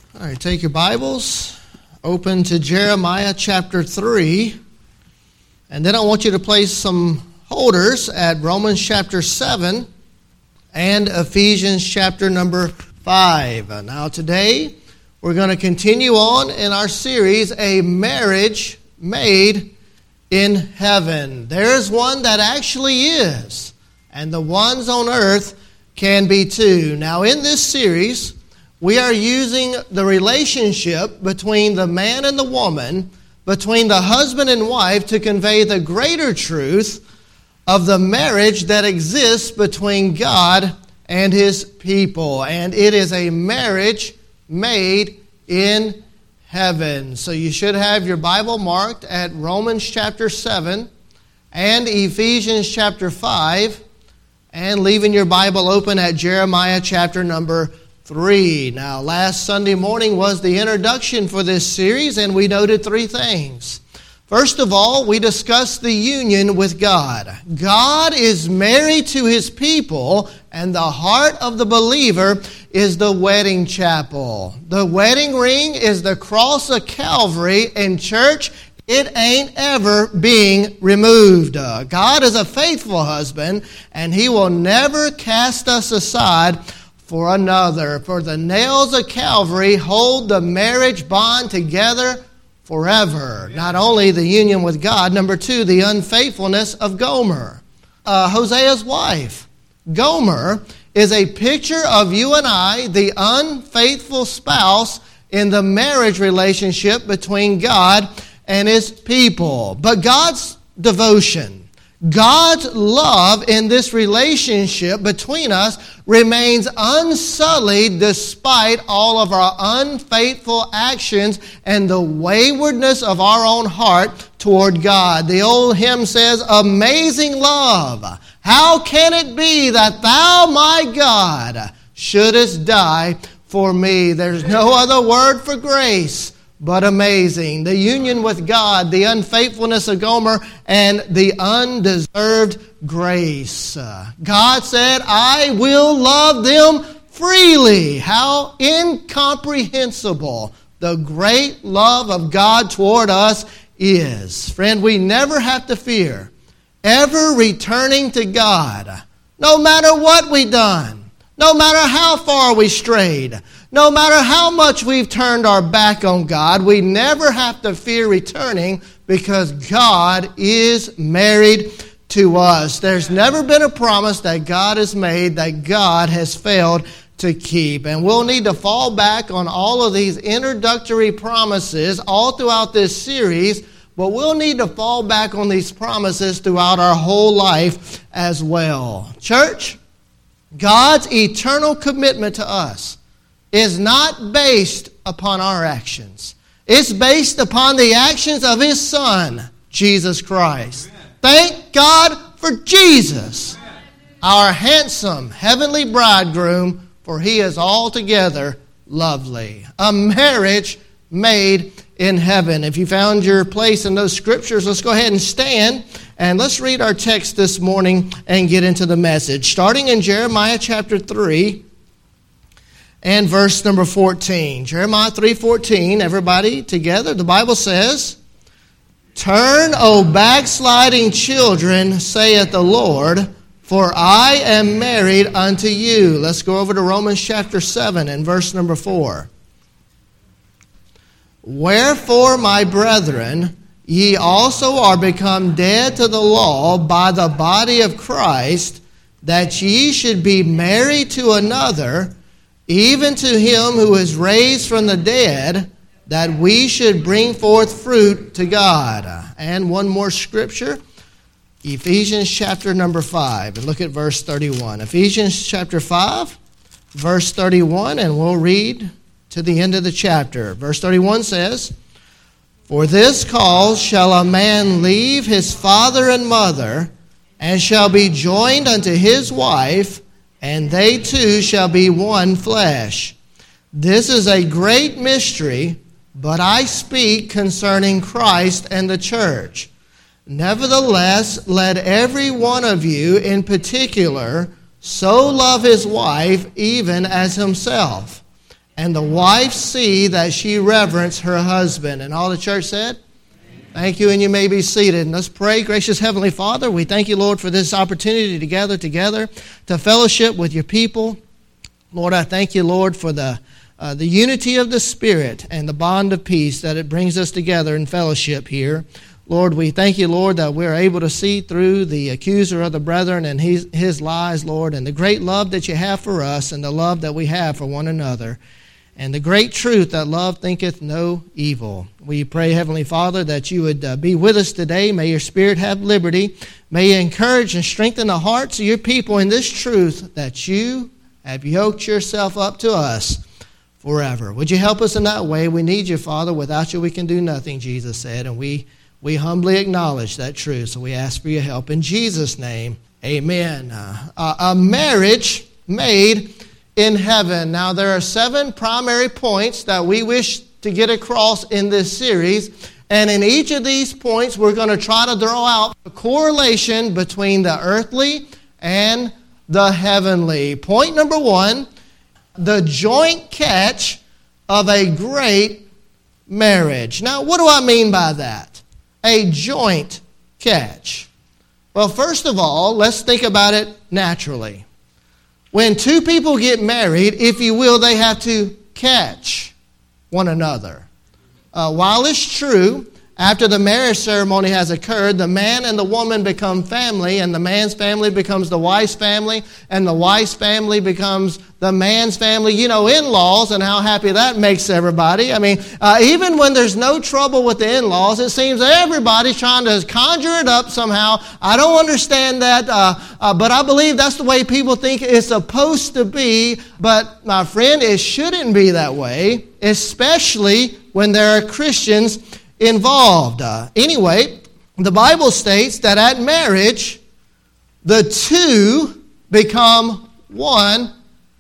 All right, take your Bibles, open to Jeremiah chapter 3, and then I want you to place some holders at Romans chapter 7 and Ephesians chapter number 5. Now today, we're going to continue on in our series, A Marriage Made in Heaven. There's one that actually is, and the ones on earth can be too. Now in this series, we are using the relationship between the man and the woman, between the husband and wife, to convey the greater truth of the marriage that exists between God and His people. And it is a marriage made in heaven. So you should have your Bible marked at Romans chapter 7 and Ephesians chapter 5, and leaving your Bible open at Jeremiah chapter number 3. Now, last Sunday morning was the introduction for this series, and we noted three things. First of all, we discussed the union with God. God is married to His people, and the heart of the believer is the wedding chapel. The wedding ring is the cross of Calvary, and church, it ain't ever being removed. God is a faithful husband, and He will never cast us aside for another. For the nails of Calvary hold the marriage bond together forever. Not only the union with God, number two, the unfaithfulness of Gomer, Hosea's wife. Gomer is a picture of you and I, the unfaithful spouse in the marriage relationship between God and His people. But God's devotion, God's love in this relationship between us remains unsullied despite all of our unfaithful actions and the waywardness of our own heart toward God. The old hymn says, "Amazing love, how can it be that thou, my God, shouldest die for me?" There's no other word for grace but amazing. The union with God, the unfaithfulness of Gomer, and the undeserved grace. God said, "I will love them freely." How incomprehensible the great love of God toward us is. Friend, we never have to fear ever returning to God, no matter what we've done, no matter how far we strayed, no matter how much we've turned our back on God. We never have to fear returning because God is married to us. There's never been a promise that God has made that God has failed to keep. And we'll need to fall back on all of these introductory promises all throughout this series, but we'll need to fall back on these promises throughout our whole life as well. Church, God's eternal commitment to us is not based upon our actions. It's based upon the actions of His Son, Jesus Christ. Amen. Thank God for Jesus, Amen, our handsome heavenly bridegroom, for He is altogether lovely. A marriage made in heaven. If you found your place in those scriptures, let's go ahead and stand and let's read our text this morning and get into the message. Starting in Jeremiah chapter 3 and verse number 14. Jeremiah 3:14, everybody together. The Bible says, "Turn, O backsliding children, saith the Lord, for I am married unto you." Let's go over to Romans chapter 7 and verse number 4. "Wherefore, my brethren, ye also are become dead to the law by the body of Christ, that ye should be married to another, even to him who is raised from the dead, that we should bring forth fruit to God." And one more scripture, Ephesians chapter number 5. And look at verse 31. Ephesians chapter 5, verse 31, and we'll read to the end of the chapter. Verse 31 says, "For this cause shall a man leave his father and mother, and shall be joined unto his wife, and they two shall be one flesh. This is a great mystery, but I speak concerning Christ and the church. Nevertheless, let every one of you in particular so love his wife even as himself, and the wife see that she reverence her husband. And all the church said? Thank you, and you may be seated. And let's pray. Gracious Heavenly Father, we thank you, Lord, for this opportunity to gather together to fellowship with your people. Lord, I thank you, Lord, for the unity of the Spirit and the bond of peace that it brings us together in fellowship here. Lord, we thank you, Lord, that we're able to see through the accuser of the brethren and his lies, Lord, and the great love that you have for us and the love that we have for one another. And the great truth that love thinketh no evil. We pray, Heavenly Father, that you would be with us today. May your Spirit have liberty. May you encourage and strengthen the hearts of your people in this truth that you have yoked yourself up to us forever. Would you help us in that way? We need you, Father. Without you we can do nothing, Jesus said. And we humbly acknowledge that truth. So we ask for your help. In Jesus' name, amen. A marriage made in heaven. Now, there are 7 primary points that we wish to get across in this series. And in each of these points, we're going to try to draw out a correlation between the earthly and the heavenly. Point number 1, the joint catch of a great marriage. Now, what do I mean by that? A joint catch. Well, first of all, let's think about it naturally. When 2 people get married, if you will, they have to catch one another. While it's true, after the marriage ceremony has occurred, the man and the woman become family, and the man's family becomes the wife's family, and the wife's family becomes the man's family. You know, in-laws and how happy that makes everybody. I mean, even when there's no trouble with the in-laws, it seems everybody's trying to conjure it up somehow. I don't understand that, but I believe that's the way people think it's supposed to be. But, my friend, it shouldn't be that way, especially when there are Christians involved. Anyway, the Bible states that at marriage, the 2 become one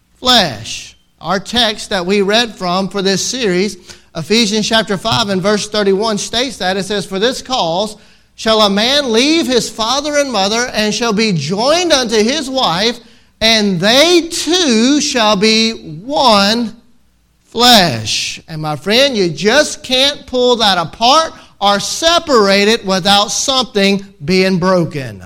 flesh. Our text that we read from for this series, Ephesians chapter 5 and verse 31 states that. It says, "For this cause shall a man leave his father and mother, and shall be joined unto his wife, and they two shall be one flesh." And my friend, you just can't pull that apart or separate it without something being broken.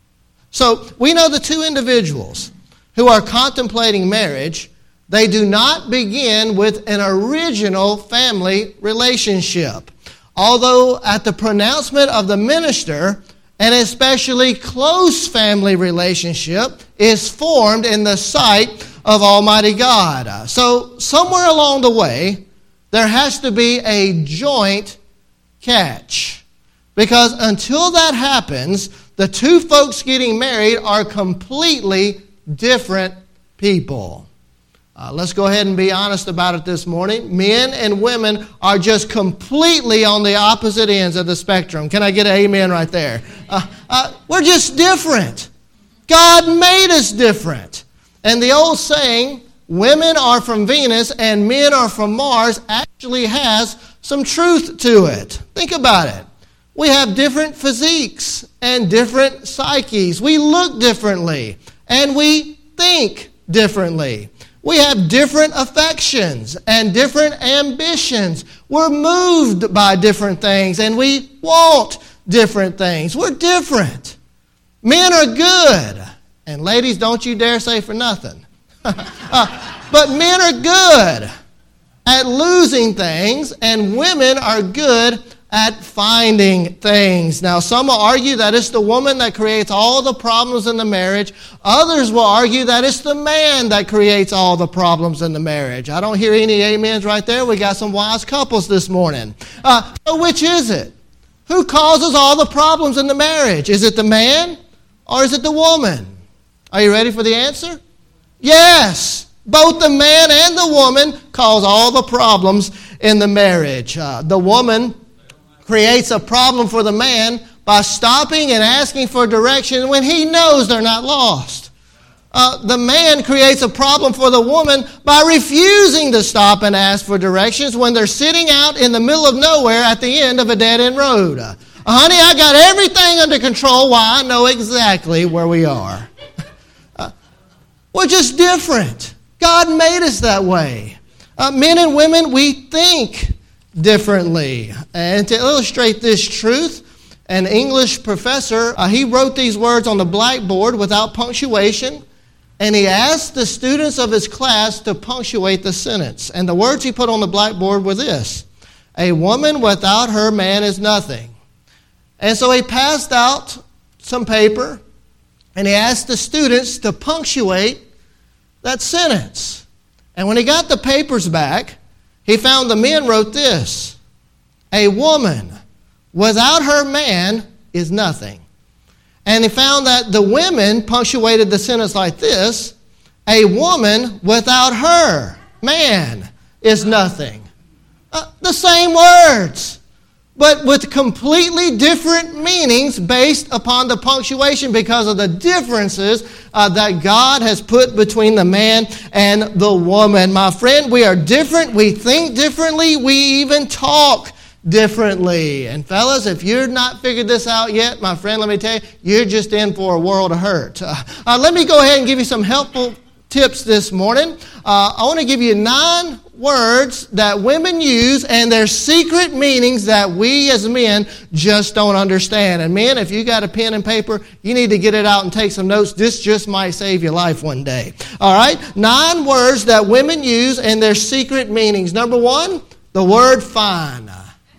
So we know the 2 individuals who are contemplating marriage, they do not begin with an original family relationship. Although at the pronouncement of the minister, an especially close family relationship is formed in the sight of Almighty God. So somewhere along the way, there has to be a joint catch. Because until that happens, the 2 folks getting married are completely different people. Let's go ahead and be honest about it this morning. Men and women are just completely on the opposite ends of the spectrum. Can I get an amen right there? We're just different. God made us different. And the old saying, women are from Venus and men are from Mars, actually has some truth to it. Think about it. We have different physiques and different psyches. We look differently and we think differently. We have different affections and different ambitions. We're moved by different things and we want different things. We're different. Men are good. And ladies, don't you dare say for nothing. But men are good at losing things, and women are good at finding things. Now, some will argue that it's the woman that creates all the problems in the marriage. Others will argue that it's the man that creates all the problems in the marriage. I don't hear any amens right there. We got some wise couples this morning. So which is it? Who causes all the problems in the marriage? Is it the man or is it the woman? Are you ready for the answer? Yes. Both the man and the woman cause all the problems in the marriage. The woman creates a problem for the man by stopping and asking for direction when he knows they're not lost. The man creates a problem for the woman by refusing to stop and ask for directions when they're sitting out in the middle of nowhere at the end of a dead-end road. Honey, I got everything under control. Why? I know exactly where we are. We're just different. God made us that way. Men and women, we think differently. And to illustrate this truth, an English professor, he wrote these words on the blackboard without punctuation, and he asked the students of his class to punctuate the sentence. And the words he put on the blackboard were this: a woman without her man is nothing. And so he passed out some paper, and he asked the students to punctuate that sentence. And when he got the papers back, he found the men wrote this: a woman without her man is nothing. And he found that the women punctuated the sentence like this: a woman without her man is nothing. The same words, but with completely different meanings based upon the punctuation because of the differences that God has put between the man and the woman. My friend, we are different. We think differently. We even talk differently. And fellas, if you've not figured this out yet, my friend, let me tell you, you're just in for a world of hurt. Let me go ahead and give you some helpful tips this morning. I want to give you 9 words that women use and their secret meanings that we as men just don't understand. And men, if you got a pen and paper, you need to get it out and take some notes. This just might save your life one day. All right? 9 words that women use and their secret meanings. Number 1, the word fine.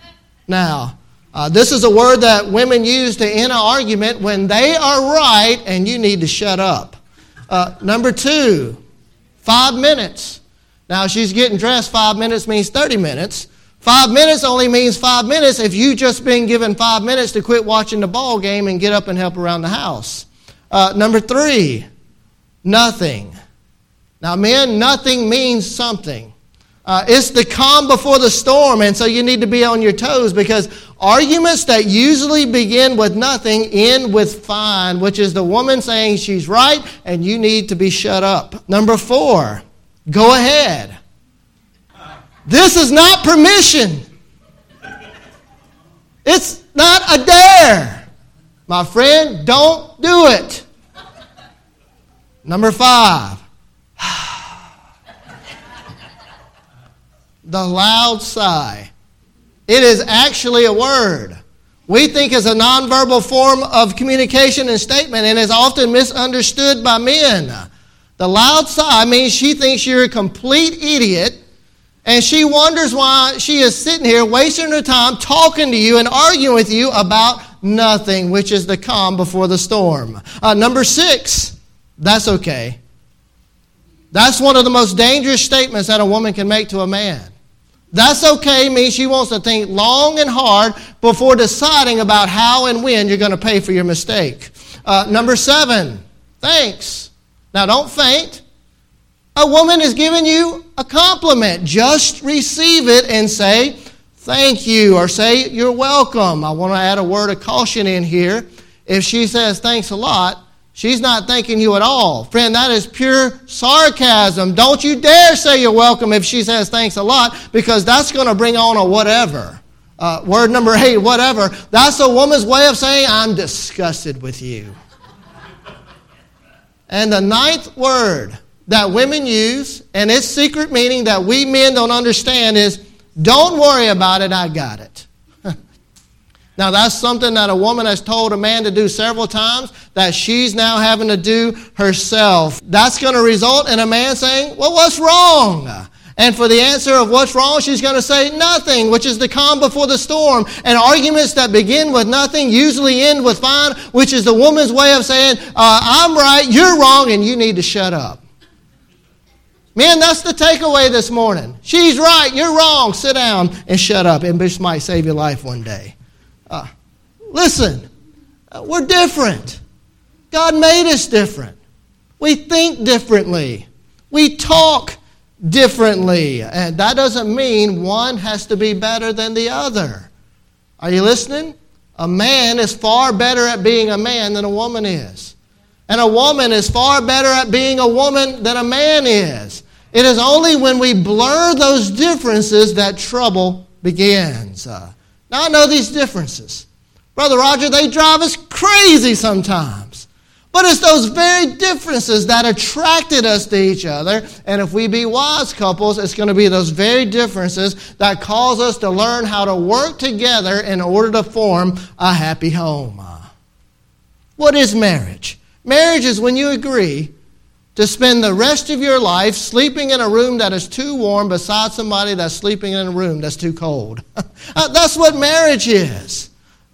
Now, this is a word that women use to end an argument when they are right and you need to shut up. Number 2, 5 minutes. Now, she's getting dressed. 5 minutes means 30 minutes. 5 minutes only means 5 minutes if you've just been given 5 minutes to quit watching the ball game and get up and help around the house. Number 3, nothing. Now, men, nothing means something. It's the calm before the storm, and so you need to be on your toes because arguments that usually begin with nothing end with fine, which is the woman saying she's right and you need to be shut up. Number 4, go ahead. This is not permission. It's not a dare. My friend, don't do it. Number 5. The loud sigh. It is actually a word. We think it's a nonverbal form of communication and statement and is often misunderstood by men. The loud sigh means she thinks you're a complete idiot and she wonders why she is sitting here wasting her time talking to you and arguing with you about nothing, which is the calm before the storm. Number 6, that's okay. That's one of the most dangerous statements that a woman can make to a man. That's okay means she wants to think long and hard before deciding about how and when you're going to pay for your mistake. Number 7, thanks. Now don't faint. A woman is giving you a compliment. Just receive it and say thank you or say you're welcome. I want to add a word of caution in here. If she says thanks a lot, she's not thanking you at all. Friend, that is pure sarcasm. Don't you dare say you're welcome if she says thanks a lot because that's going to bring on a whatever. Word number 8, whatever. That's a woman's way of saying I'm disgusted with you. And the 9th word that women use, and its secret meaning that we men don't understand is, don't worry about it, I got it. Now, that's something that a woman has told a man to do several times that she's now having to do herself. That's going to result in a man saying, well, what's wrong? And for the answer of what's wrong, she's going to say nothing, which is the calm before the storm. And arguments that begin with nothing usually end with fine, which is the woman's way of saying, I'm right, you're wrong, and you need to shut up. Men, that's the takeaway this morning. She's right, you're wrong, sit down and shut up. And this might save your life one day. Listen, we're different. God made us different. We think differently. We talk differently. And that doesn't mean one has to be better than the other. Are you listening? A man is far better at being a man than a woman is. And a woman is far better at being a woman than a man is. It is only when we blur those differences that trouble begins. Now, I know these differences. Brother Roger, they drive us crazy sometimes. But it's those very differences that attracted us to each other. And if we be wise couples, it's going to be those very differences that cause us to learn how to work together in order to form a happy home. What is marriage? Marriage is when you agree to spend the rest of your life sleeping in a room that is too warm beside somebody that's sleeping in a room that's too cold. That's what marriage is.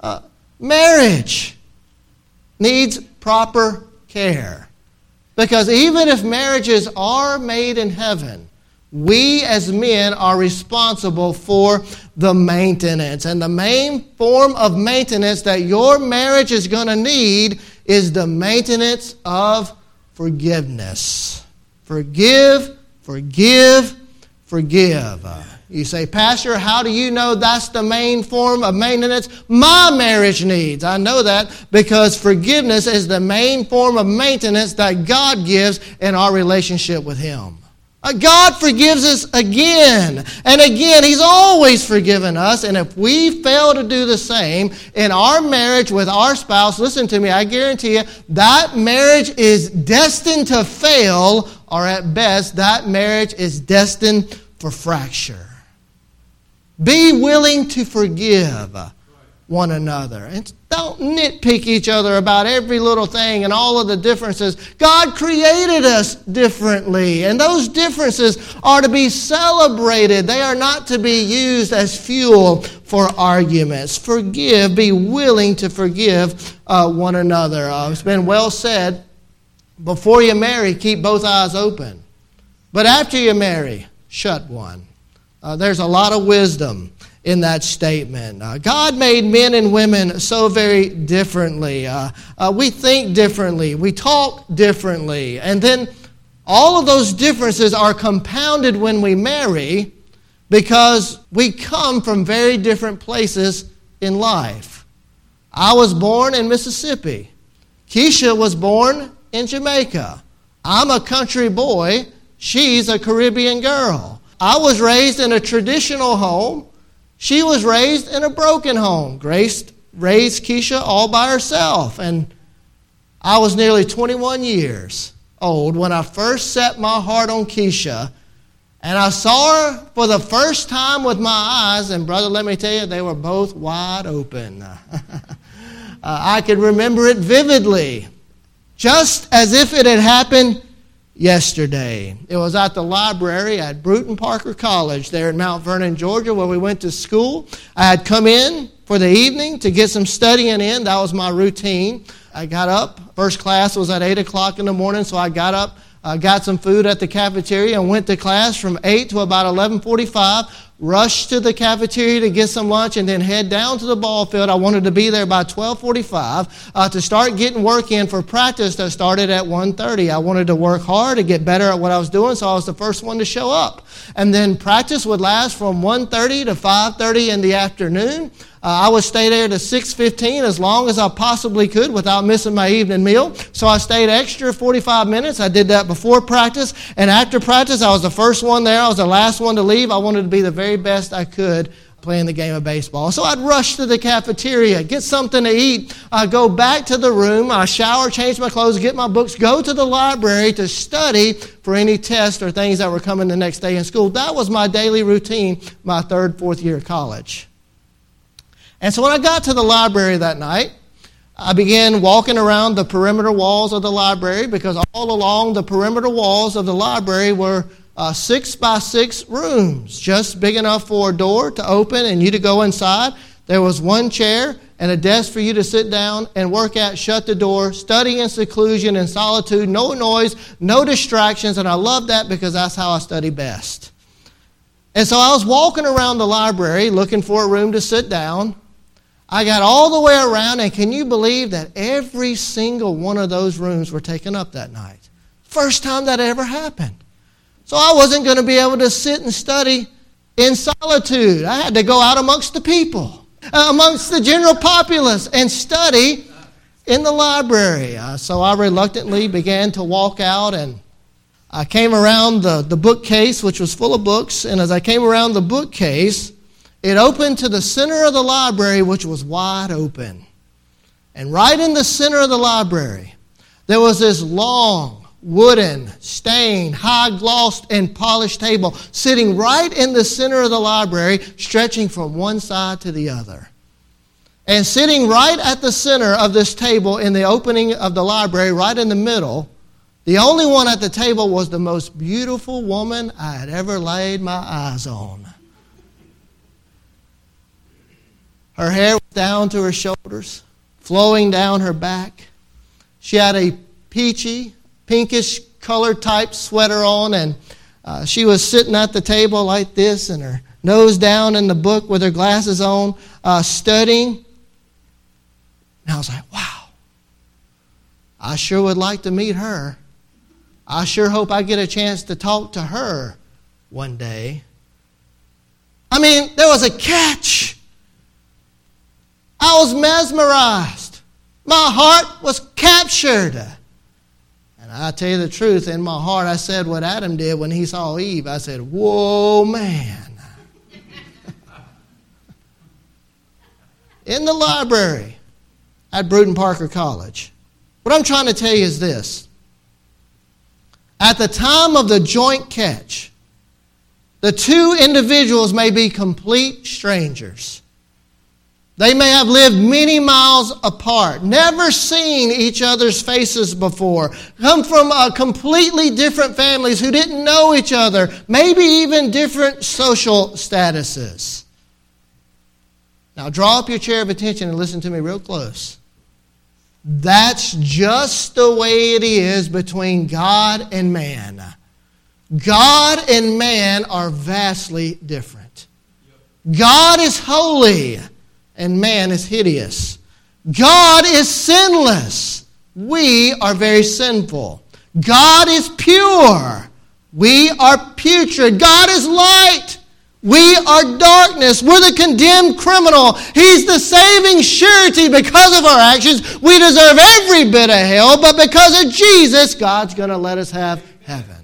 Marriage needs proper care. Because even if marriages are made in heaven, we as men are responsible for the maintenance. And the main form of maintenance that your marriage is going to need is the maintenance of forgiveness. Forgive, forgive, forgive. You say, Pastor, how do you know that's the main form of maintenance my marriage needs? I know that because forgiveness is the main form of maintenance that God gives in our relationship with Him. God forgives us again and again. He's always forgiven us. And if we fail to do the same in our marriage with our spouse, listen to me, I guarantee you, that marriage is destined to fail, or at best, that marriage is destined for fracture. Be willing to forgive one another. And don't nitpick each other about every little thing and all of the differences. God created us differently, and those differences are to be celebrated. They are not to be used as fuel for arguments. Forgive, be willing to forgive one another. It's been well said, before you marry, keep both eyes open. But after you marry, shut one. There's a lot of wisdom in that statement. God made men and women so very differently. We think differently. We talk differently. And then all of those differences are compounded when we marry because we come from very different places in life. I was born in Mississippi. Keisha was born in Jamaica. I'm a country boy. She's a Caribbean girl. I was raised in a traditional home. She was raised in a broken home. Grace raised Keisha all by herself. And I was nearly 21 years old when I first set my heart on Keisha. And I saw her for the first time with my eyes. And brother, let me tell you, they were both wide open. I can remember it vividly, just as if it had happened yesterday. It was at the library at Bruton Parker College there in Mount Vernon, Georgia, where we went to school. I had come in for the evening to get some studying in. That was my routine. I got up. First class was at 8 o'clock in the morning, so I got up, got some food at the cafeteria, and went to class from 8 to about 11:45. Rushed to the cafeteria to get some lunch and then head down to the ball field. I wanted to be there by 12:45 to start getting work in for practice that started at 1:30. I wanted to work hard to get better at what I was doing, so I was the first one to show up. And then practice would last from 1:30 to 5:30 in the afternoon. I would stay there to 6:15 as long as I possibly could without missing my evening meal. So I stayed extra 45 minutes. I did that before practice. And after practice, I was the first one there. I was the last one to leave. I wanted to be the very best I could playing the game of baseball. So I'd rush to the cafeteria, get something to eat, go back to the room, shower, change my clothes, get my books, go to the library to study for any tests or things that were coming the next day in school. That was my daily routine my third, fourth year of college. And so when I got to the library that night, I began walking around the perimeter walls of the library because all along the perimeter walls of the library were 6 by 6 rooms, just big enough for a door to open and you to go inside. There was one chair and a desk for you to sit down and work at, shut the door, study in seclusion and solitude, no noise, no distractions, and I love that because that's how I study best. And so I was walking around the library looking for a room to sit down. I got all the way around, and can you believe that every single one of those rooms were taken up that night? First time that ever happened. So I wasn't going to be able to sit and study in solitude. I had to go out amongst the people, amongst the general populace, and study in the library. So I reluctantly began to walk out, and I came around the bookcase, which was full of books, and as I came around the bookcase, it opened to the center of the library, which was wide open. And right in the center of the library, there was this long, wooden, stained, high-glossed, and polished table sitting right in the center of the library, stretching from one side to the other. And sitting right at the center of this table in the opening of the library, right in the middle, the only one at the table was the most beautiful woman I had ever laid my eyes on. Her hair was down to her shoulders, flowing down her back. She had a peachy, pinkish colored type sweater on, and she was sitting at the table like this, and her nose down in the book with her glasses on, studying. And I was like, wow, I sure would like to meet her. I sure hope I get a chance to talk to her one day. I mean, there was a catch. I was mesmerized. My heart was captured. And I tell you the truth, in my heart, I said what Adam did when he saw Eve. I said, whoa, man. In the library at Bruton Parker College. What I'm trying to tell you is this. At the time of the joint catch, the two individuals may be complete strangers. They may have lived many miles apart, never seen each other's faces before, come from completely different families who didn't know each other, maybe even different social statuses. Now draw up your chair of attention and listen to me real close. That's just the way it is between God and man. God and man are vastly different. God is holy and man is hideous. God is sinless. We are very sinful. God is pure. We are putrid. God is light. We are darkness. We're the condemned criminal. He's the saving surety. Because of our actions, we deserve every bit of hell, but because of Jesus, God's going to let us have heaven.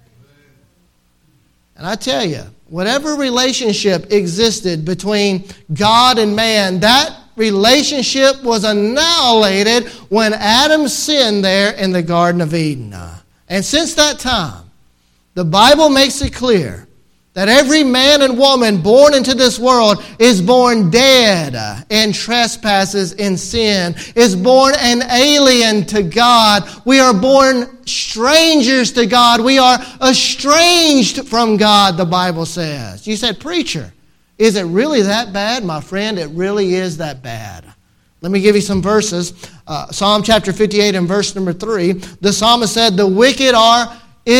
And I tell you, whatever relationship existed between God and man, that relationship was annihilated when Adam sinned there in the Garden of Eden. And since that time, the Bible makes it clear that every man and woman born into this world is born dead in trespasses in sin, is born an alien to God. We are born strangers to God. We are estranged from God, the Bible says. You said, preacher, is it really that bad? My friend, it really is that bad. Let me give you some verses. Psalm chapter 58 and verse number 3. The psalmist said, the wicked are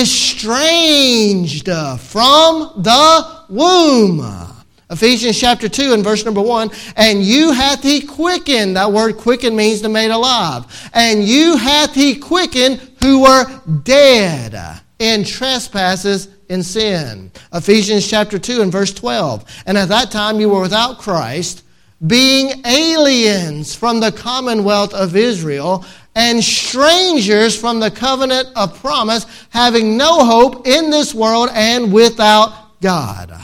estranged from the womb. Ephesians chapter 2 and verse number 1. And you hath he quickened. That word quicken means to made alive. And you hath he quickened who were dead in trespasses in sin. Ephesians chapter 2 and verse 12. And at that time you were without Christ, being aliens from the commonwealth of Israel, and strangers from the covenant of promise, having no hope in this world and without God.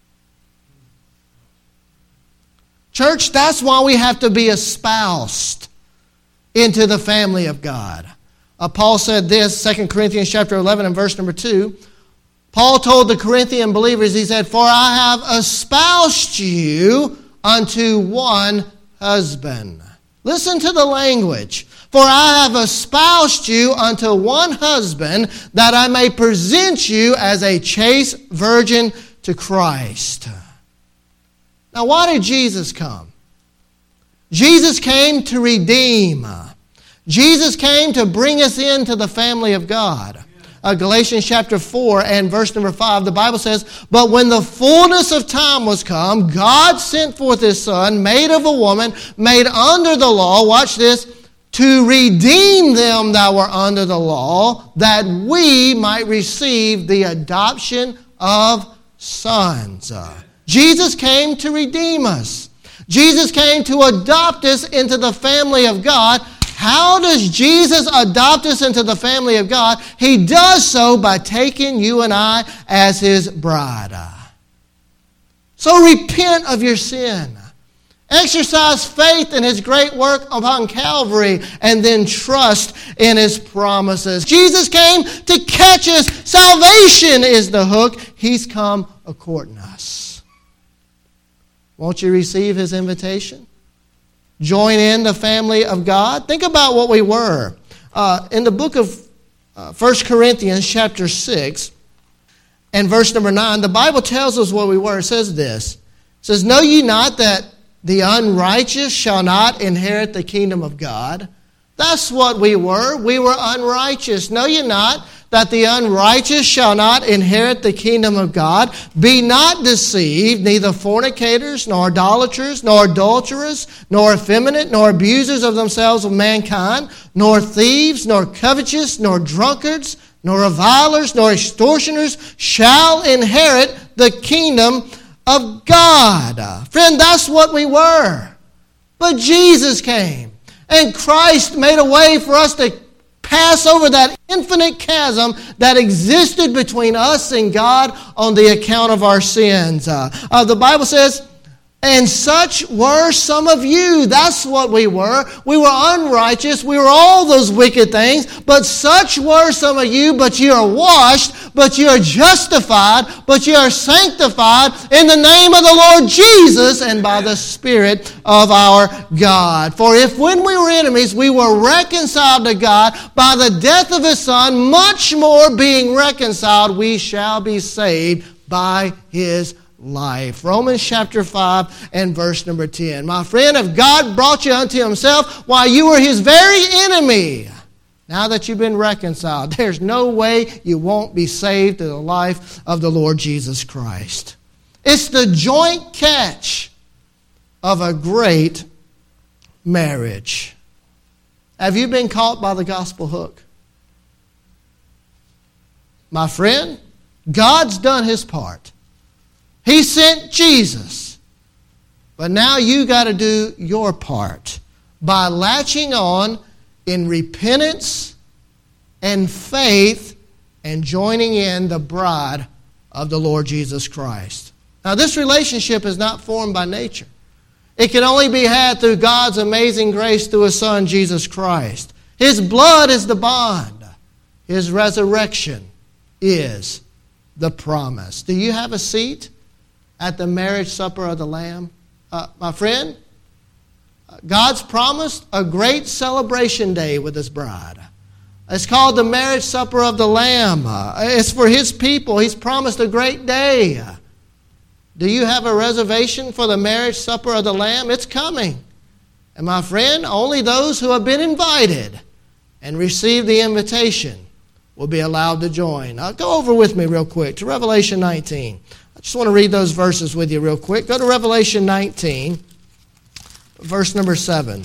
Church, that's why we have to be espoused into the family of God. Paul said this, 2 Corinthians chapter 11 and verse number 2. Paul told the Corinthian believers, he said, for I have espoused you unto one husband. Listen to the language. For I have espoused you unto one husband, that I may present you as a chaste virgin to Christ. Now, why did Jesus come? Jesus came to redeem. Jesus came to bring us into the family of God. Galatians chapter 4 and verse number 5, the Bible says, but when the fullness of time was come, God sent forth His Son, made of a woman, made under the law, watch this, to redeem them that were under the law, that we might receive the adoption of sons. Jesus came to redeem us. Jesus came to adopt us into the family of God. How does Jesus adopt us into the family of God? He does so by taking you and I as His bride. So repent of your sin Exercise faith in His great work upon Calvary, and then trust in His promises. Jesus came to catch us. Salvation is the hook. He's come a-courting us. Won't you receive His invitation? Join in the family of God. Think about what we were. In the book of 1 Corinthians chapter 6 and verse number 9, the Bible tells us what we were. It says this. It says, "Know ye not that the unrighteous shall not inherit the kingdom of God?" That's what we were. We were unrighteous. Know ye not that the unrighteous shall not inherit the kingdom of God? Be not deceived, neither fornicators, nor idolaters, nor adulterers, nor effeminate, nor abusers of themselves of mankind, nor thieves, nor covetous, nor drunkards, nor revilers, nor extortioners shall inherit the kingdom of God. Friend, that's what we were. But Jesus came, and Christ made a way for us to pass over that infinite chasm that existed between us and God on the account of our sins. The Bible says, "And such were some of you." That's what we were. We were unrighteous. We were all those wicked things. But such were some of you. But you are washed. But you are justified. But you are sanctified in the name of the Lord Jesus and by the Spirit of our God. For if when we were enemies, we were reconciled to God by the death of His Son, much more being reconciled, we shall be saved by His life. Romans chapter 5 and verse number 10. My friend, if God brought you unto Himself while you were His very enemy, now that you've been reconciled, there's no way you won't be saved through the life of the Lord Jesus Christ. It's the joint catch of a great marriage. Have you been caught by the gospel hook? My friend, God's done His part. He sent Jesus. But now you got to do your part by latching on in repentance and faith and joining in the bride of the Lord Jesus Christ. Now, this relationship is not formed by nature. It can only be had through God's amazing grace through His Son, Jesus Christ. His blood is the bond. His resurrection is the promise. Do you have a seat at the marriage supper of the Lamb? My friend, God's promised a great celebration day with His bride. It's called the marriage supper of the Lamb. It's for His people. He's promised a great day. Do you have a reservation for the marriage supper of the Lamb? It's coming. And my friend, only those who have been invited and received the invitation will be allowed to join. Go over with me real quick to Revelation 19. I just want to read those verses with you real quick. Go to Revelation 19, verse number 7.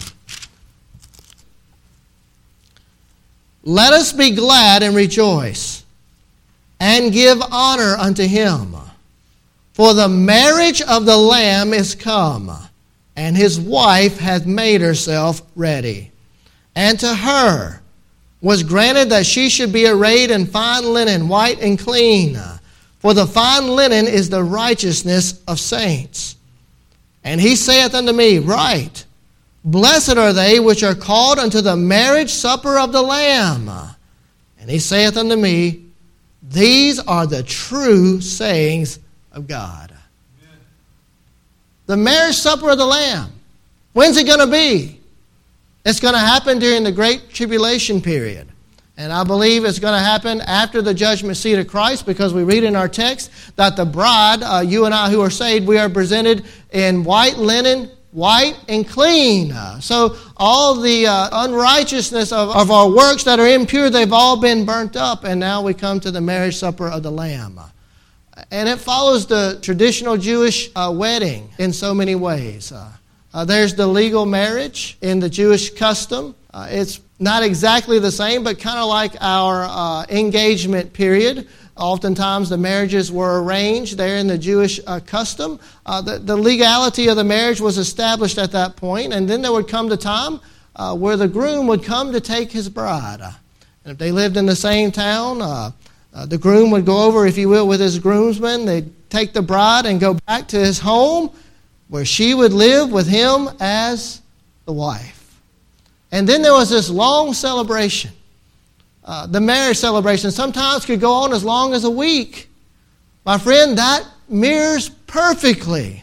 "Let us be glad and rejoice, and give honor unto Him. For the marriage of the Lamb is come, and His wife hath made herself ready. And to her was granted that she should be arrayed in fine linen, white and clean. For the fine linen is the righteousness of saints. And He saith unto me, Write, Blessed are they which are called unto the marriage supper of the Lamb. And He saith unto me, These are the true sayings of God." Amen. The marriage supper of the Lamb. When's it going to be? It's going to happen during the Great Tribulation period. And I believe it's going to happen after the judgment seat of Christ, because we read in our text that the bride, you and I who are saved, we are presented in white linen, white and clean. So all the unrighteousness of our works that are impure, they've all been burnt up. And now we come to the marriage supper of the Lamb. And it follows the traditional Jewish wedding in so many ways. There's the legal marriage in the Jewish custom. It's not exactly the same, but kind of like our engagement period. Oftentimes the marriages were arranged there in the Jewish custom. The legality of the marriage was established at that point, and then there would come the time where the groom would come to take his bride. And if they lived in the same town, the groom would go over, if you will, with his groomsmen. They'd take the bride and go back to his home, where she would live with him as the wife. And then there was this long celebration. The marriage celebration sometimes could go on as long as a week. My friend, that mirrors perfectly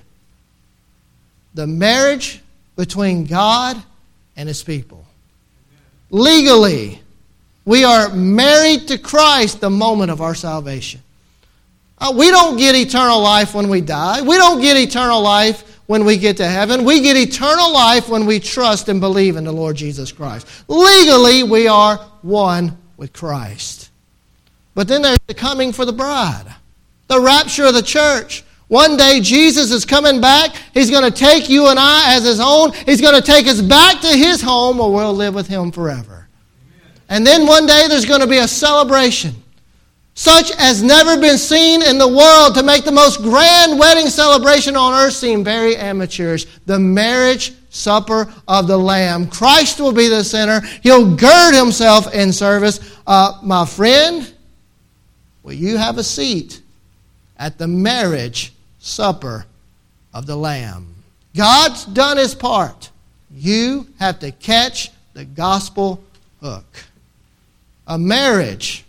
the marriage between God and His people. Legally, we are married to Christ the moment of our salvation. We don't get eternal life when we die. We don't get eternal life when we get to heaven. We get eternal life when we trust and believe in the Lord Jesus Christ. Legally, we are one with Christ. But then there's the coming for the bride, the rapture of the church. One day Jesus is coming back. He's going to take you and I as His own. He's going to take us back to His home where we'll live with Him forever. Amen. And then one day there's going to be a celebration such as never been seen in the world, to make the most grand wedding celebration on earth seem very amateurish. The marriage supper of the Lamb. Christ will be the center. He'll gird Himself in service. My friend, will you have a seat at the marriage supper of the Lamb? God's done His part. You have to catch the gospel hook. A marriage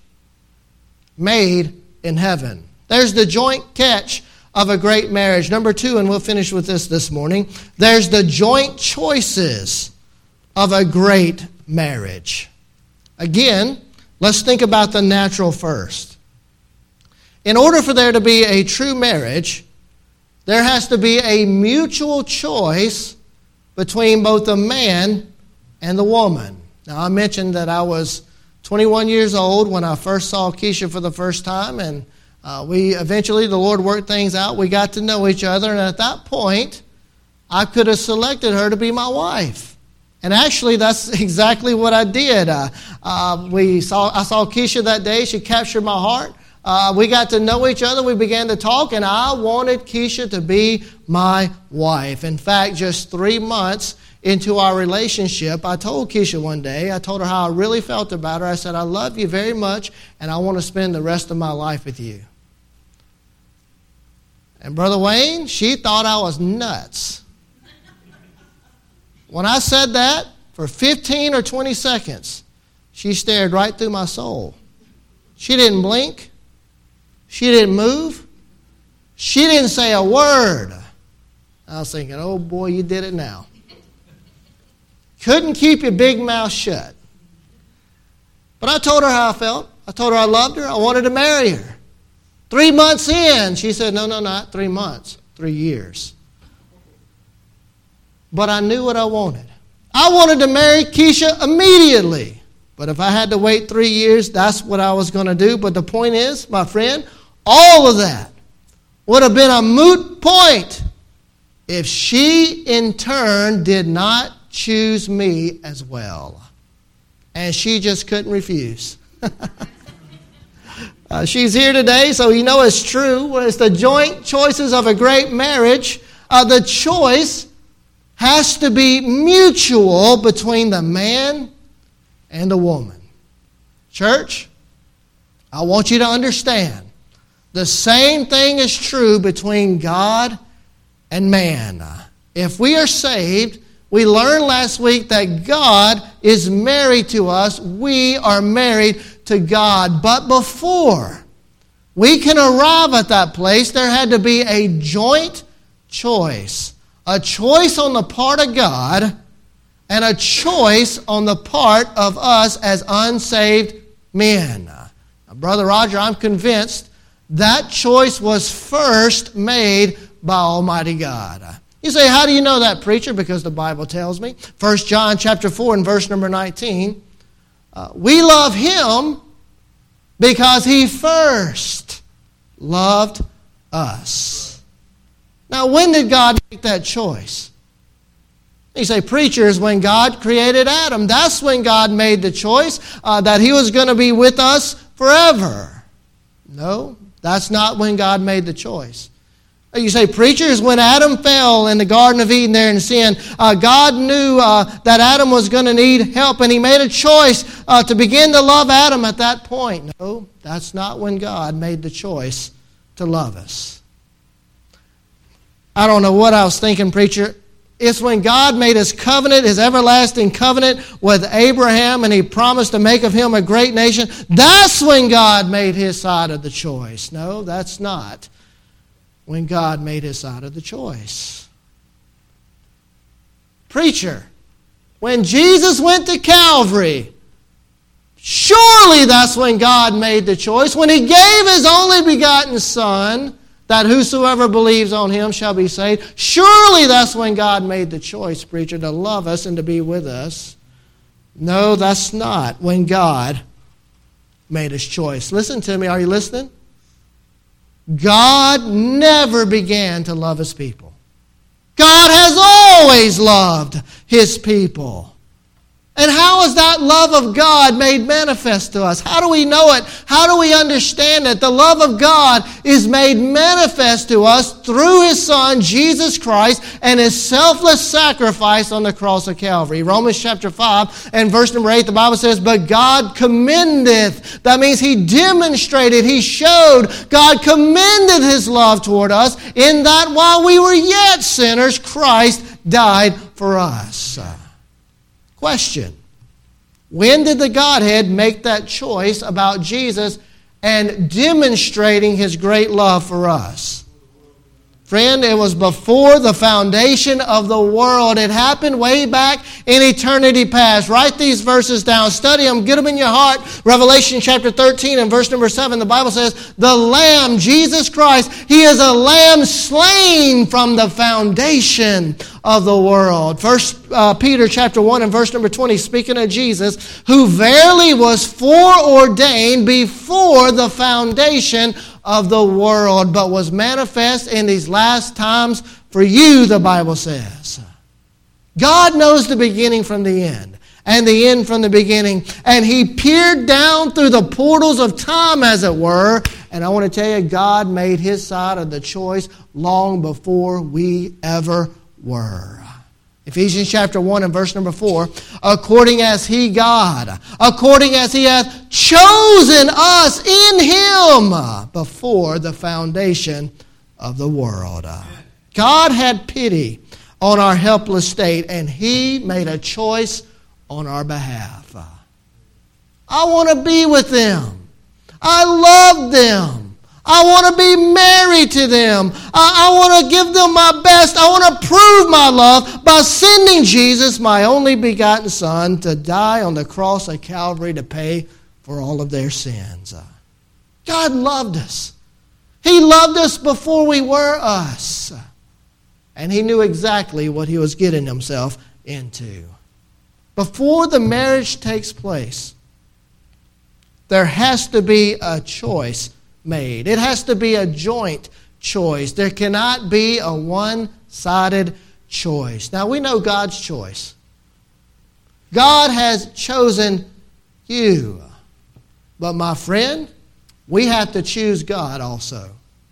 made in heaven. There's the joint catch of a great marriage. Number 2, and we'll finish with this morning. There's the joint choices of a great marriage. Again, let's think about the natural first. In order for there to be a true marriage, there has to be a mutual choice between both the man and the woman. Now, I mentioned that I was 21 years old when I first saw Keisha for the first time, and the Lord worked things out. We got to know each other, and at that point, I could have selected her to be my wife. And actually, that's exactly what I did. I saw Keisha that day. She captured my heart. We got to know each other. We began to talk, and I wanted Keisha to be my wife. In fact, just 3 months into our relationship, I told Keisha one day, I told her how I really felt about her. I said, I love you very much, and I want to spend the rest of my life with you. And Brother Wayne, she thought I was nuts. When I said that, for 15 or 20 seconds, she stared right through my soul. She didn't blink. She didn't move. She didn't say a word. I was thinking, oh boy, you did it now. Couldn't keep your big mouth shut. But I told her how I felt. I told her I loved her. I wanted to marry her. 3 months in, she said, no, not 3 months, 3 years. But I knew what I wanted. I wanted to marry Keisha immediately. But if I had to wait 3 years, that's what I was going to do. But the point is, my friend, all of that would have been a moot point if she in turn did not choose me as well. And she just couldn't refuse. She's here today, so you know it's true. It's the joint choices of a great marriage. The choice has to be mutual between the man and the woman. Church, I want you to understand, the same thing is true between God and man. If we are saved, we learned last week that God is married to us. We are married to God. But before we can arrive at that place, there had to be a joint choice. A choice on the part of God and a choice on the part of us as unsaved men. Now, Brother Roger, I'm convinced that choice was first made by Almighty God. You say, how do you know that, preacher? Because the Bible tells me. 1 John chapter 4 and verse number 19. We love Him because He first loved us. Now, when did God make that choice? You say, preachers, when God created Adam. That's when God made the choice that He was going to be with us forever. No, that's not when God made the choice. You say, preachers, when Adam fell in the Garden of Eden there in sin, God knew that Adam was going to need help, and He made a choice to begin to love Adam at that point. No, that's not when God made the choice to love us. I don't know what I was thinking, preacher. It's when God made his covenant, his everlasting covenant with Abraham, and he promised to make of him a great nation. That's when God made his side of the choice. No, that's not when God made his side of the choice. Preacher, when Jesus went to Calvary, surely that's when God made the choice. When he gave his only begotten Son, that whosoever believes on him shall be saved. Surely that's when God made the choice, preacher, to love us and to be with us. No, that's not when God made his choice. Listen to me. Are you listening? God never began to love his people. God has always loved his people. And how is that love of God made manifest to us? How do we know it? How do we understand it? The love of God is made manifest to us through his Son, Jesus Christ, and his selfless sacrifice on the cross of Calvary. Romans chapter 5 and verse number 8, the Bible says, "But God commendeth." That means he demonstrated, he showed, God commended his love toward us in that while we were yet sinners, Christ died for us. Question: when did the Godhead make that choice about Jesus and demonstrating his great love for us? Friend, it was before the foundation of the world. It happened way back in eternity past. Write these verses down. Study them. Get them in your heart. Revelation chapter 13 and verse number 7, the Bible says, "The Lamb, Jesus Christ, he is a lamb slain from the foundation of the world." First Peter chapter 1 and verse number 20, speaking of Jesus, "who verily was foreordained before the foundation of the world, but was manifest in these last times for you," the Bible says. God knows the beginning from the end, and the end from the beginning. And he peered down through the portals of time, as it were. And I want to tell you, God made his side of the choice long before we ever were. Ephesians chapter 1 and verse number 4, "according as he, God, according as he hath chosen us in him before the foundation of the world." God had pity on our helpless state, and he made a choice on our behalf. I want to be with them. I love them. I want to be married to them. I want to give them my best. I want to prove my love by sending Jesus, my only begotten Son, to die on the cross of Calvary to pay for all of their sins. God loved us. He loved us before we were us. And he knew exactly what he was getting himself into. Before the marriage takes place, there has to be a choice made. It has to be a joint choice. There cannot be a one-sided choice. Now, we know God's choice. God has chosen you. But my friend, we have to choose God also.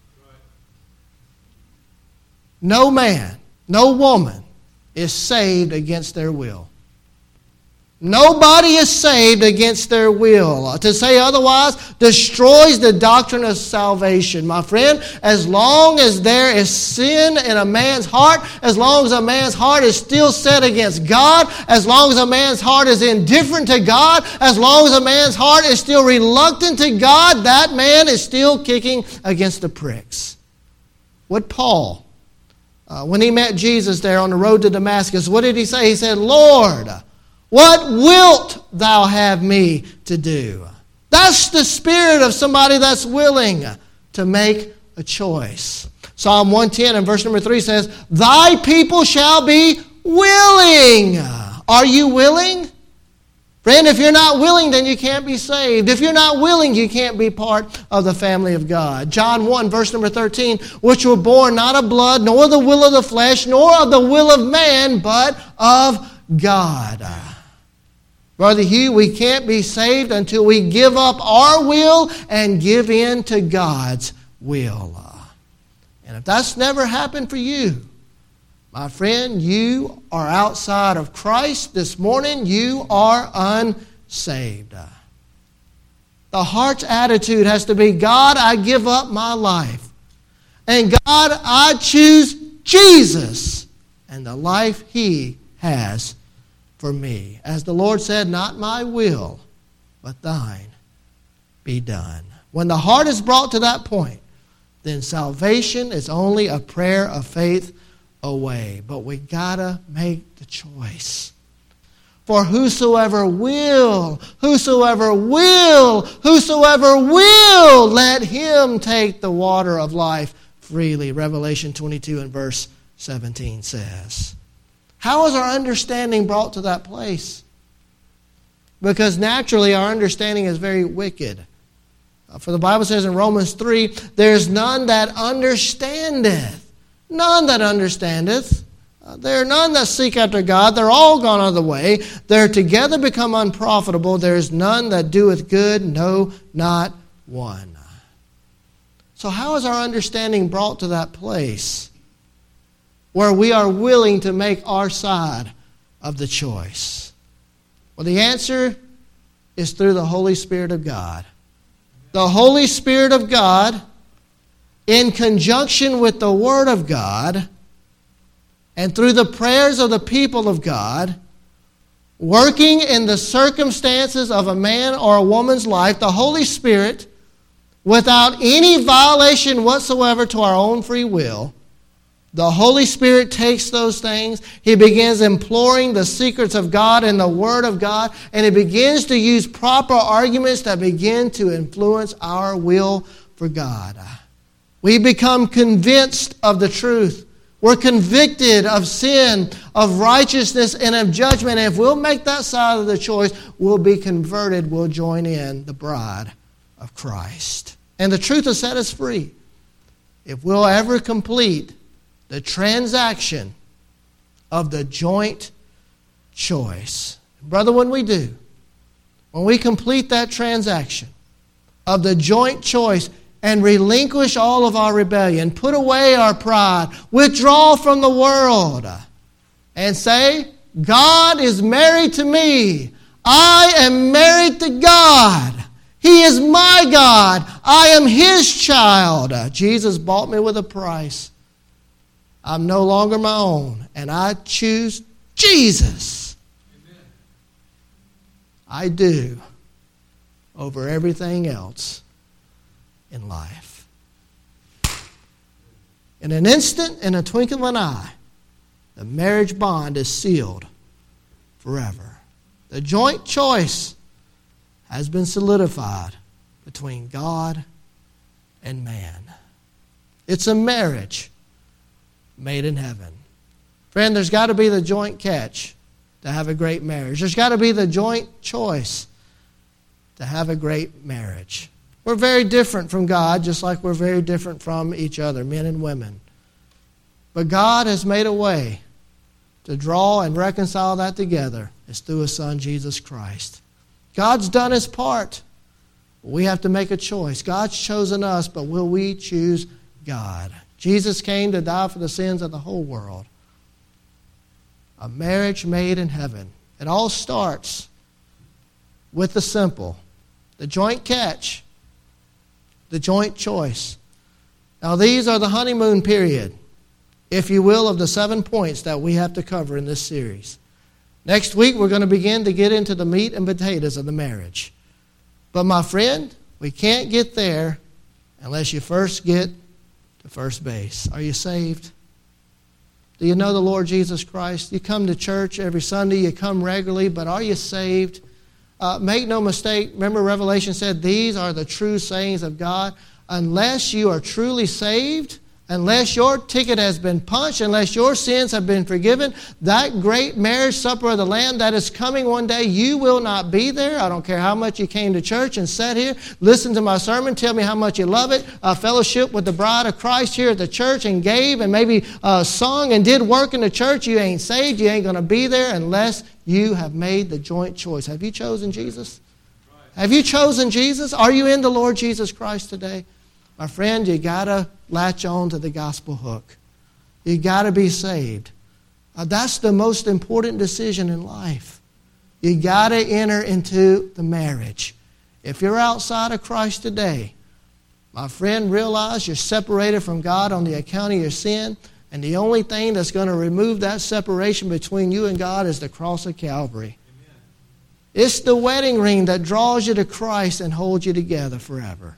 No man, no woman is saved against their will. Nobody is saved against their will. To say otherwise destroys the doctrine of salvation. My friend, as long as there is sin in a man's heart, as long as a man's heart is still set against God, as long as a man's heart is indifferent to God, as long as a man's heart is still reluctant to God, that man is still kicking against the pricks. What Paul, when he met Jesus there on the road to Damascus, what did he say? He said, "Lord, what wilt thou have me to do?" That's the spirit of somebody that's willing to make a choice. Psalm 110 and verse number 3 says, "Thy people shall be willing." Are you willing? Friend, if you're not willing, then you can't be saved. If you're not willing, you can't be part of the family of God. John 1, verse number 13, "which were born not of blood, nor of the will of the flesh, nor of the will of man, but of God." Brother Hugh, we can't be saved until we give up our will and give in to God's will. And if that's never happened for you, my friend, you are outside of Christ this morning. You are unsaved. The heart's attitude has to be, God, I give up my life. And God, I choose Jesus and the life He has for me. As the Lord said, not my will, but thine be done. When the heart is brought to that point, then salvation is only a prayer of faith away. But we gotta make the choice. For whosoever will, let him take the water of life freely. Revelation 22 and verse 17 says. How is our understanding brought to that place? Because naturally our understanding is very wicked. For the Bible says in Romans 3, there's none that understandeth. None that understandeth. There are none that seek after God. They're all gone out of the way. They're together become unprofitable. There is none that doeth good, no, not one. So how is our understanding brought to that place where we are willing to make our side of the choice? Well, the answer is through the Holy Spirit of God. The Holy Spirit of God, in conjunction with the Word of God, and through the prayers of the people of God, working in the circumstances of a man or a woman's life, the Holy Spirit, without any violation whatsoever to our own free will, the Holy Spirit takes those things, He begins imploring the secrets of God and the Word of God, and He begins to use proper arguments that begin to influence our will for God. We become convinced of the truth. We're convicted of sin, of righteousness, and of judgment. And if we'll make that side of the choice, we'll be converted. We'll join in the bride of Christ. And the truth will set us free. If we'll ever complete the transaction of the joint choice. Brother, when we do, when we complete that transaction of the joint choice and relinquish all of our rebellion, put away our pride, withdraw from the world, and say, God is married to me. I am married to God. He is my God. I am His child. Jesus bought me with a price. I'm no longer my own, and I choose Jesus. Amen. I do over everything else in life. In an instant, in a twinkling of an eye, the marriage bond is sealed forever. The joint choice has been solidified between God and man. It's a marriage made in heaven. Friend, there's got to be the joint catch to have a great marriage. There's got to be the joint choice to have a great marriage. We're very different from God, just like we're very different from each other, men and women. But God has made a way to draw and reconcile that together. It's through His Son, Jesus Christ. God's done His part. We have to make a choice. God's chosen us, but will we choose God? Jesus came to die for the sins of the whole world. A marriage made in heaven. It all starts with the simple, the joint catch, the joint choice. Now these are the honeymoon period, if you will, of the 7 points that we have to cover in this series. Next week we're going to begin to get into the meat and potatoes of the marriage. But my friend, we can't get there unless you first get to first base. Are you saved? Do you know the Lord Jesus Christ? You come to church every Sunday, you come regularly, but are you saved? Make no mistake, remember Revelation said, these are the true sayings of God. Unless you are truly saved, unless your ticket has been punched, unless your sins have been forgiven, that great marriage supper of the Lamb that is coming one day, you will not be there. I don't care how much you came to church and sat here, listen to my sermon, tell me how much you love it, fellowship with the bride of Christ here at the church and gave and maybe sung and did work in the church. You ain't saved. You ain't going to be there unless you have made the joint choice. Have you chosen Jesus? Have you chosen Jesus? Are you in the Lord Jesus Christ today? My friend, you got to latch on to the gospel hook. You got to be saved. That's the most important decision in life. You got to enter into the marriage. If you're outside of Christ today, my friend, realize you're separated from God on the account of your sin. And the only thing that's going to remove that separation between you and God is the cross of Calvary. Amen. It's the wedding ring that draws you to Christ and holds you together forever.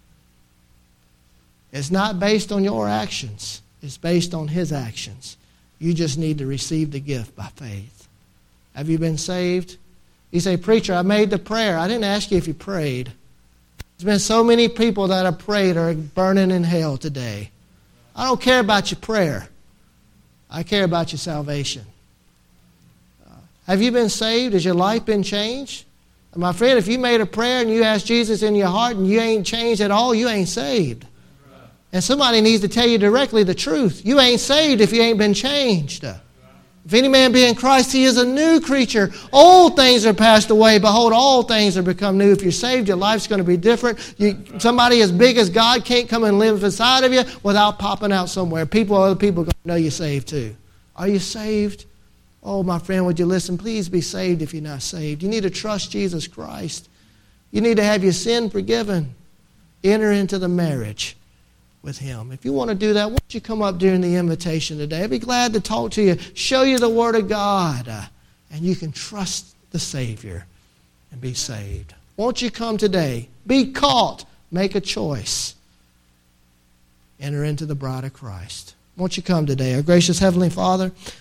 It's not based on your actions. It's based on His actions. You just need to receive the gift by faith. Have you been saved? You say, preacher, I made the prayer. I didn't ask you if you prayed. There's been so many people that have prayed are burning in hell today. I don't care about your prayer. I care about your salvation. Have you been saved? Has your life been changed? And my friend, if you made a prayer and you asked Jesus in your heart and you ain't changed at all, you ain't saved. And somebody needs to tell you directly the truth. You ain't saved if you ain't been changed. If any man be in Christ, he is a new creature. Old things are passed away. Behold, all things are become new. If you're saved, your life's going to be different. Somebody as big as God can't come and live inside of you without popping out somewhere. Other people are going to know you're saved too. Are you saved? Oh, my friend, would you listen? Please be saved if you're not saved. You need to trust Jesus Christ. You need to have your sin forgiven. Enter into the marriage with Him. If you want to do that, why don't you come up during the invitation today? I'd be glad to talk to you, show you the Word of God, and you can trust the Savior and be saved. Won't you come today? Be caught. Make a choice. Enter into the bride of Christ. Won't you come today? Our gracious Heavenly Father,